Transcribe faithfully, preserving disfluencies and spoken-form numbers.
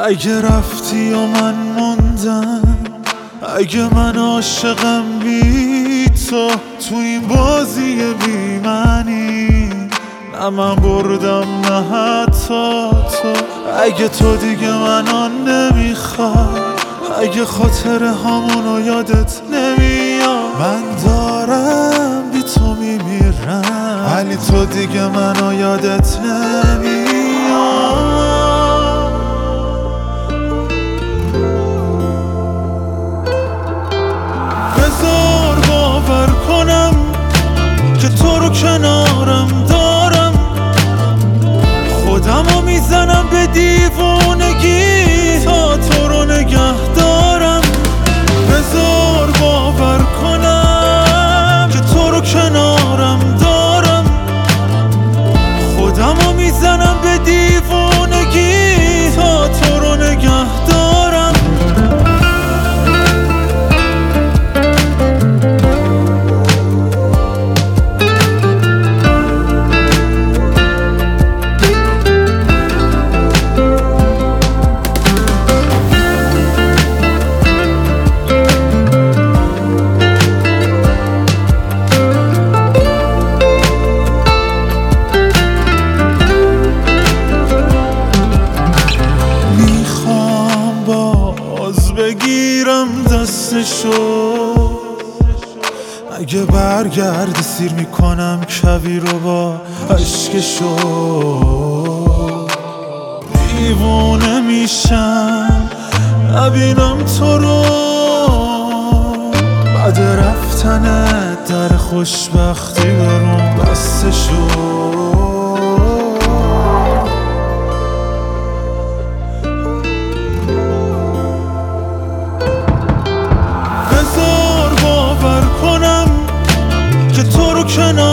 اگه رفتی و من موندم، اگه من عاشقم بی تو، تو این بازی بی معنی نه من بردم نه حتی تو. اگه تو دیگه منو نمیخوای، اگه خاطر همونو یادت نمیاد، من دارم بی تو میمیرم ولی تو دیگه منو یادت نمیاد. بذار باور کنم که تو رو کنارم دارم، خودمو میزنم به دیوونگی تا تو رو نگه دارم. بذار باور کنم که تو رو کنارم دارم، خودمو میزنم به دیوونگی تا تو رو نگه دارم. بگیرم دستشو، اگه برگردی سیر میکنم کویر رو با عشقشو. دیوونه میشم نبینم تو رو بعد رفتنت، در خوشبختی برون بستشو. که تو رو کنار